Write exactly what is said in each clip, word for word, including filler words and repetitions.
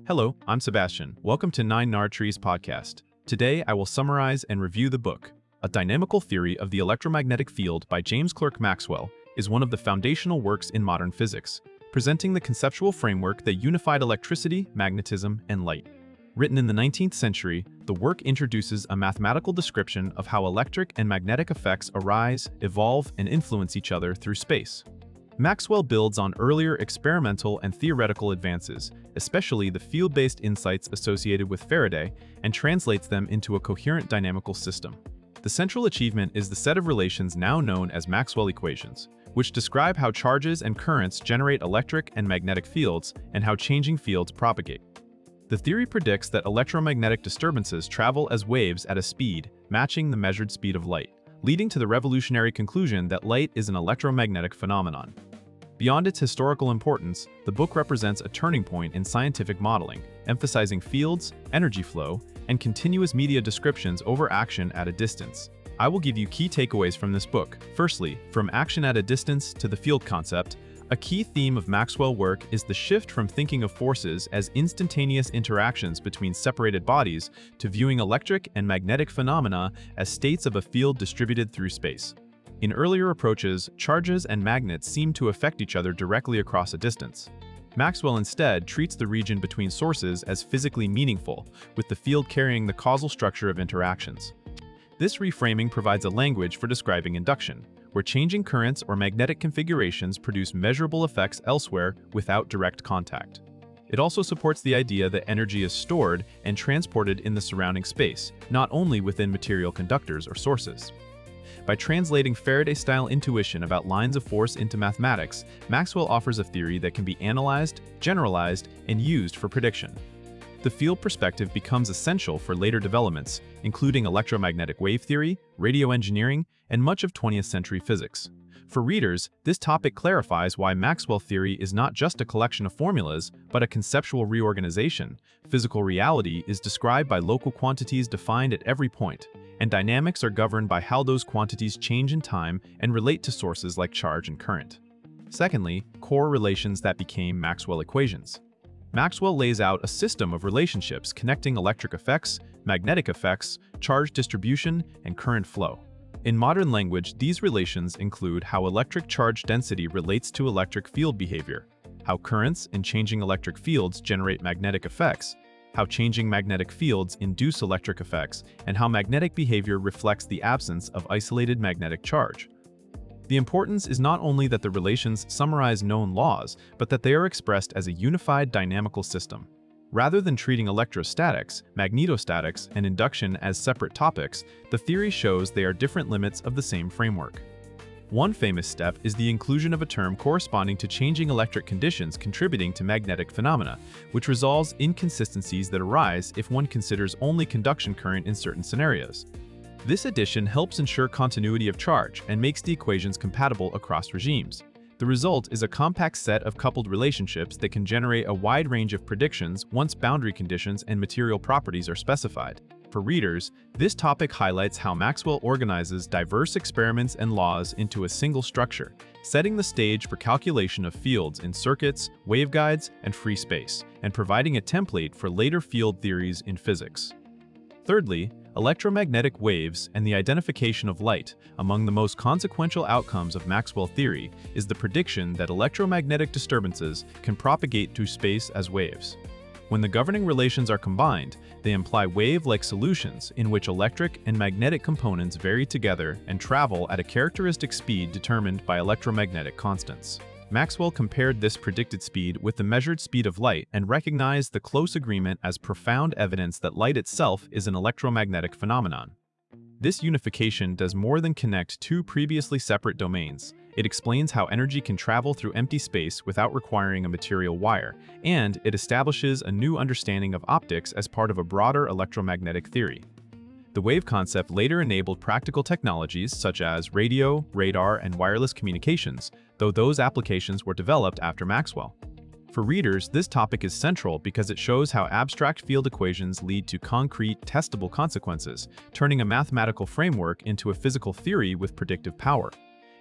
Hello, I'm Sebastian. Welcome to Nine Nard Trees podcast. Today, I will summarize and review the book. A Dynamical Theory of the Electromagnetic Field by James Clerk Maxwell is one of the foundational works in modern physics, presenting the conceptual framework that unified electricity, magnetism, and light. Written in the nineteenth century, the work introduces a mathematical description of how electric and magnetic effects arise, evolve, and influence each other through space. Maxwell builds on earlier experimental and theoretical advances, especially the field-based insights associated with Faraday, and translates them into a coherent dynamical system. The central achievement is the set of relations now known as Maxwell equations, which describe how charges and currents generate electric and magnetic fields and how changing fields propagate. The theory predicts that electromagnetic disturbances travel as waves at a speed matching the measured speed of light, leading to the revolutionary conclusion that light is an electromagnetic phenomenon. Beyond its historical importance, the book represents a turning point in scientific modeling, emphasizing fields, energy flow, and continuous media descriptions over action at a distance. I will give you key takeaways from this book. Firstly, from action at a distance to the field concept, a key theme of Maxwell's work is the shift from thinking of forces as instantaneous interactions between separated bodies to viewing electric and magnetic phenomena as states of a field distributed through space. In earlier approaches, charges and magnets seem to affect each other directly across a distance. Maxwell instead treats the region between sources as physically meaningful, with the field carrying the causal structure of interactions. This reframing provides a language for describing induction, where changing currents or magnetic configurations produce measurable effects elsewhere without direct contact. It also supports the idea that energy is stored and transported in the surrounding space, not only within material conductors or sources. By translating Faraday-style intuition about lines of force into mathematics, Maxwell offers a theory that can be analyzed, generalized, and used for prediction. The field perspective becomes essential for later developments, including electromagnetic wave theory, radio engineering, and much of twentieth century physics. For readers, this topic clarifies why Maxwell theory is not just a collection of formulas, but a conceptual reorganization. Physical reality is described by local quantities defined at every point, and dynamics are governed by how those quantities change in time and relate to sources like charge and current. Secondly, core relations that became Maxwell equations. Maxwell lays out a system of relationships connecting electric effects, magnetic effects, charge distribution, and current flow. In modern language, these relations include how electric charge density relates to electric field behavior, how currents and changing electric fields generate magnetic effects, how changing magnetic fields induce electric effects, and how magnetic behavior reflects the absence of isolated magnetic charge. The importance is not only that the relations summarize known laws, but that they are expressed as a unified dynamical system. Rather than treating electrostatics, magnetostatics, and induction as separate topics, the theory shows they are different limits of the same framework. One famous step is the inclusion of a term corresponding to changing electric conditions contributing to magnetic phenomena, which resolves inconsistencies that arise if one considers only conduction current in certain scenarios. This addition helps ensure continuity of charge and makes the equations compatible across regimes. The result is a compact set of coupled relationships that can generate a wide range of predictions once boundary conditions and material properties are specified. For readers, this topic highlights how Maxwell organizes diverse experiments and laws into a single structure, setting the stage for calculation of fields in circuits, waveguides, and free space, and providing a template for later field theories in physics. Thirdly, electromagnetic waves and the identification of light. Among the most consequential outcomes of Maxwell theory is the prediction that electromagnetic disturbances can propagate through space as waves. When the governing relations are combined, they imply wave-like solutions in which electric and magnetic components vary together and travel at a characteristic speed determined by electromagnetic constants. Maxwell compared this predicted speed with the measured speed of light and recognized the close agreement as profound evidence that light itself is an electromagnetic phenomenon. This unification does more than connect two previously separate domains. It explains how energy can travel through empty space without requiring a material wire, and it establishes a new understanding of optics as part of a broader electromagnetic theory. The wave concept later enabled practical technologies such as radio, radar, and wireless communications, though those applications were developed after Maxwell. For readers, this topic is central because it shows how abstract field equations lead to concrete, testable consequences, turning a mathematical framework into a physical theory with predictive power.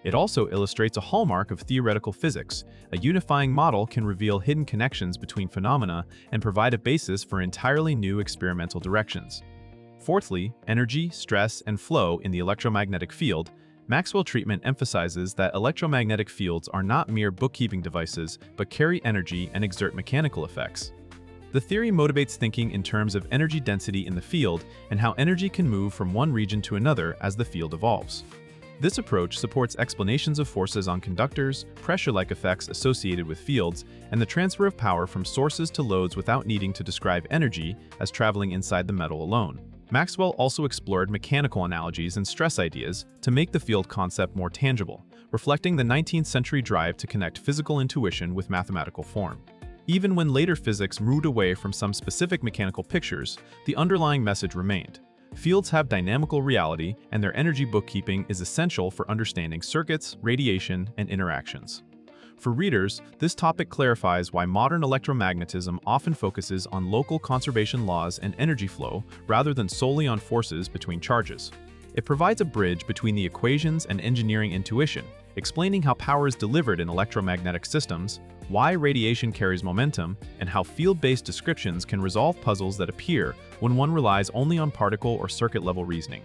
It also illustrates a hallmark of theoretical physics. A unifying model can reveal hidden connections between phenomena and provide a basis for entirely new experimental directions. Fourthly, energy, stress, and flow in the electromagnetic field. Maxwell treatment emphasizes that electromagnetic fields are not mere bookkeeping devices, but carry energy and exert mechanical effects. The theory motivates thinking in terms of energy density in the field and how energy can move from one region to another as the field evolves. This approach supports explanations of forces on conductors, pressure-like effects associated with fields, and the transfer of power from sources to loads without needing to describe energy as traveling inside the metal alone. Maxwell also explored mechanical analogies and stress ideas to make the field concept more tangible, reflecting the nineteenth century drive to connect physical intuition with mathematical form. Even when later physics moved away from some specific mechanical pictures, the underlying message remained. Fields have dynamical reality, and their energy bookkeeping is essential for understanding circuits, radiation, and interactions. For readers, this topic clarifies why modern electromagnetism often focuses on local conservation laws and energy flow rather than solely on forces between charges. It provides a bridge between the equations and engineering intuition, explaining how power is delivered in electromagnetic systems, why radiation carries momentum, and how field-based descriptions can resolve puzzles that appear when one relies only on particle or circuit-level reasoning.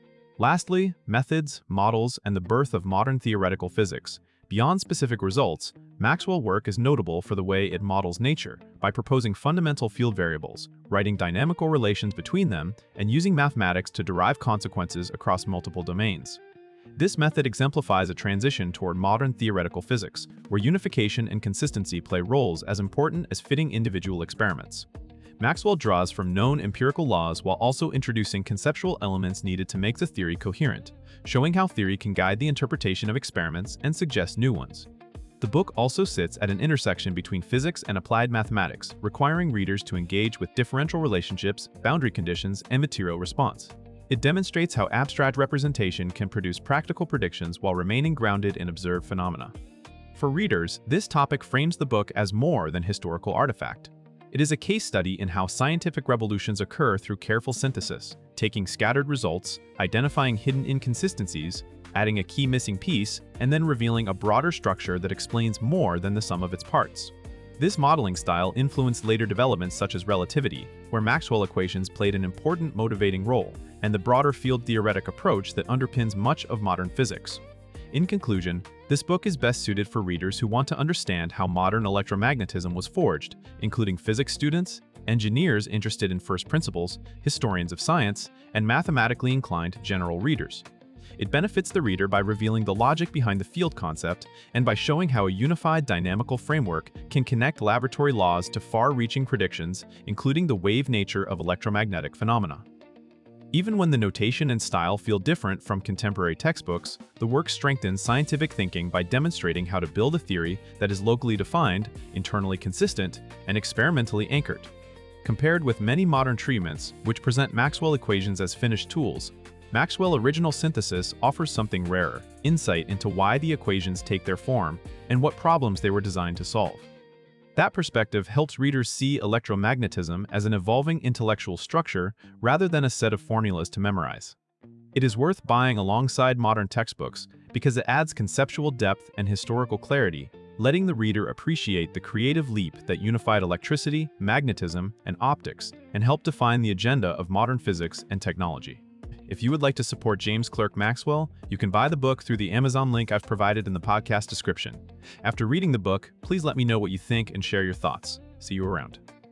Lastly, methods, models, and the birth of modern theoretical physics. Beyond specific results, Maxwell's work is notable for the way it models nature by proposing fundamental field variables, writing dynamical relations between them, and using mathematics to derive consequences across multiple domains. This method exemplifies a transition toward modern theoretical physics, where unification and consistency play roles as important as fitting individual experiments. Maxwell draws from known empirical laws while also introducing conceptual elements needed to make the theory coherent, showing how theory can guide the interpretation of experiments and suggest new ones. The book also sits at an intersection between physics and applied mathematics, requiring readers to engage with differential relationships, boundary conditions, and material response. It demonstrates how abstract representation can produce practical predictions while remaining grounded in observed phenomena. For readers, this topic frames the book as more than historical artifact. It is a case study in how scientific revolutions occur through careful synthesis, taking scattered results, identifying hidden inconsistencies, adding a key missing piece, and then revealing a broader structure that explains more than the sum of its parts. This modeling style influenced later developments such as relativity, where Maxwell equations played an important motivating role, and the broader field-theoretic approach that underpins much of modern physics. In conclusion, this book is best suited for readers who want to understand how modern electromagnetism was forged, including physics students, engineers interested in first principles, historians of science, and mathematically inclined general readers. It benefits the reader by revealing the logic behind the field concept and by showing how a unified dynamical framework can connect laboratory laws to far-reaching predictions, including the wave nature of electromagnetic phenomena. Even when the notation and style feel different from contemporary textbooks, the work strengthens scientific thinking by demonstrating how to build a theory that is locally defined, internally consistent, and experimentally anchored. Compared with many modern treatments, which present Maxwell equations as finished tools, Maxwell's original synthesis offers something rarer: insight into why the equations take their form and what problems they were designed to solve. That perspective helps readers see electromagnetism as an evolving intellectual structure rather than a set of formulas to memorize. It is worth buying alongside modern textbooks because it adds conceptual depth and historical clarity, letting the reader appreciate the creative leap that unified electricity, magnetism, and optics and helped define the agenda of modern physics and technology. If you would like to support James Clerk Maxwell, you can buy the book through the Amazon link I've provided in the podcast description. After reading the book, please let me know what you think and share your thoughts. See you around.